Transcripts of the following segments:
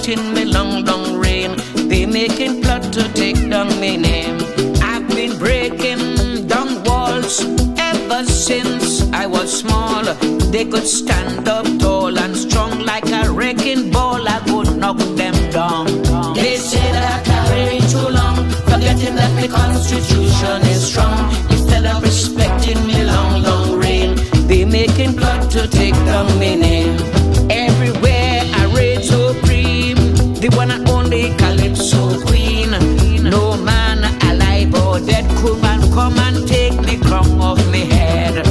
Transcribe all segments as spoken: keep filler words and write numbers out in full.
respecting me long, long reign. They making plot to take down my name. I've been breaking down walls ever since I was small. They could stand up tall and strong like a wrecking ball. I would knock them down. They say that I'm very too long, forgetting that the Constitution is strong. Instead of respecting me long, long reign, they making plot to take down my name. Everywhere I reign supreme, the one and only Calypso Queen. No man alive or dead could man come and take the crown off my head.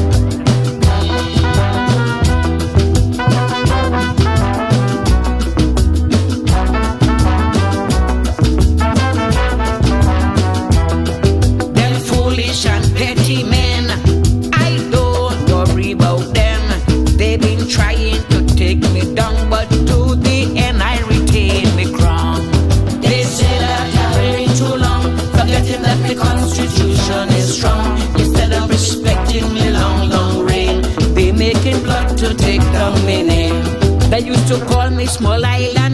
Them foolish and petty men, I don't worry about them. They've been trying to take me down, but to the end I retain my crown. They say that I'm very too long, forgetting that the Constitution is strong. Instead of respecting me long, long reign, they making plot to take down my name. They used to call me Small Island